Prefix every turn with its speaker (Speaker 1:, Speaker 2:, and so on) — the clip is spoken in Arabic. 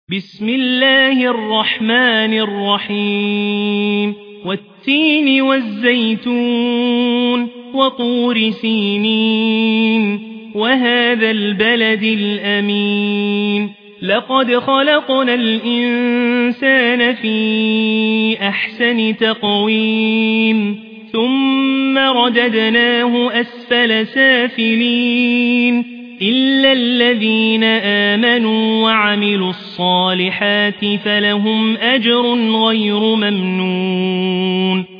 Speaker 1: بسم الله الرحمن الرحيم والتين والزيتون وطور سينين وهذا البلد الأمين لقد خلقنا الإنسان في أحسن تقويم ثم رددناه أسفل سافلين إلا الذين آمنوا وعملوا الصالحات فلهم أجر غير ممنون